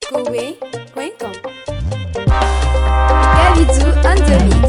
Kowe.com. Gabidou on the mix.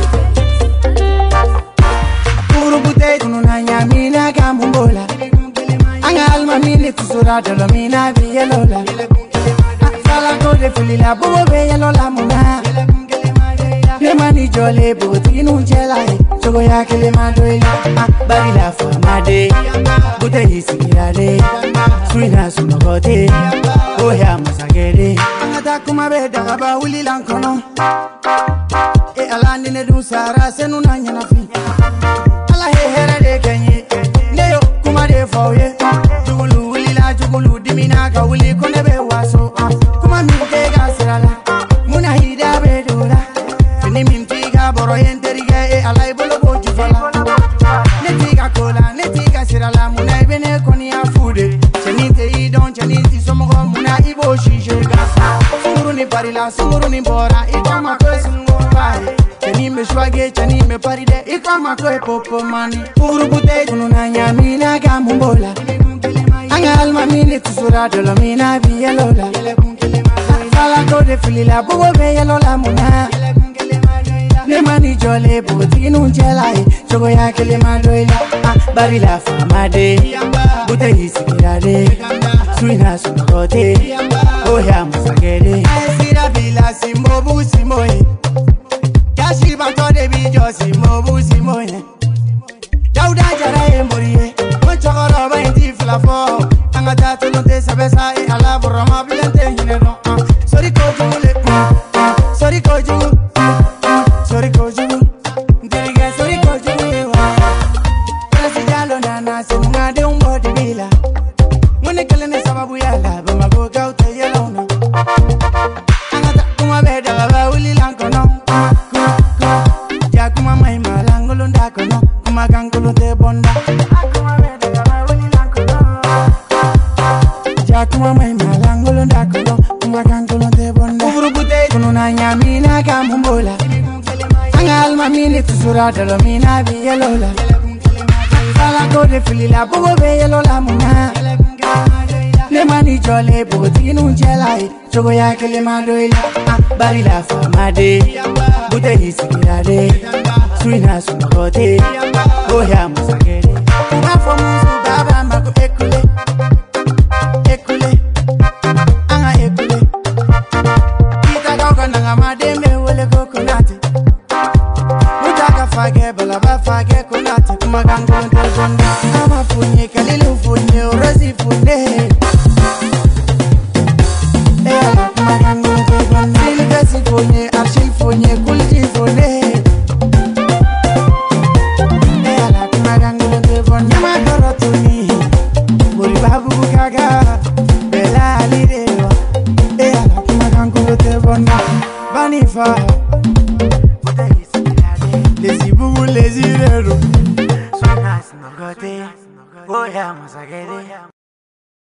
Kurubute kununa nyamina kamumbola. Anga alma mini tusura dolo mina biyelola. Sala kode filila bobo beyelola muna. Nemani jole boti nunchela chogo ya kele madoila. Bari la famade. Bute hisikirale. Suina sumagote. Oya masagere. Angata kumabeda gaba uli lankono. E alani ne dun sara senu na nyanafi. Ala he here de kenye. Neyo kumade fauye. Jugulu uli la jugulu dimina ka uli konebe waso. Kuma mimke ga sirala. Muna hida bedura. Fini mimtiga boro yenteriga e alai bolo boju fala. Netiga kola, netiga sirala. Muna ibene koni afude. Cheninte idon, cheninte somogo muna ibo shishe gasa. Sunguru ni parila, sunguru ni bora. Ikama kwe sunguru bae. Cheni me shwage, cheni me paride. Ikama kwe popo mani. Urubute kununa nyamina kamumbola. Anga alma mini tusura dolo mina biyelola. Sala kode filila bobo beyelola muna. Nemani jole boti nunchela chogo ya kele madoila. Bari la famade. Bute hisikirale. Suina sumagote. Oya masagere. Sira bila simbo busimoye. Yashi bantode bijo simbo busimoye. Dauda jara emoriye. Mochokoro ba inti flafo. Angata tulunte sabesa e ala boroma bilente hineno. Sorry kojule. Sorry kojule. Sorry kojule. Ndiriga sorry kojule wa. Kasi jalo nana semungade umbodi bila. Mune kalene sababu yala bama go gauta yelona. Angata kuma beda baba uli lankono. Ja kuma mai malangolo ndakono. Kuma kankolo te bonda. Kuma beda baba uli lankono. Ja kuma mai malangolo ndakono. Kuma kankolo te bonda. Urubute kununa nyamina kamumbola. Anga alma mini tusura dolo mina biyelola. Sala kode filila bobo beyelola muna. Nemani jole boti nunchela chogo ya kele madoila. Bari la famade. Bute hisikirale. Suina sumagote. Oya masagere. Mafo musu baba mako ekule. Ekule. Anga ekule. Kita kauka nanga mademe wole kokonate. Mutaka fage bala ba fage konate. Kuma gangon te zonda. Ama funye kalilu funye orozi funye. Kuma gangon te zonda. Silvesi funye arshil funye kulji funye. Kuma gangon te zonda. Nyama korotuni. Buri babu bukaga. Bela alirewa. Kuma gangon te zonda. Banifa.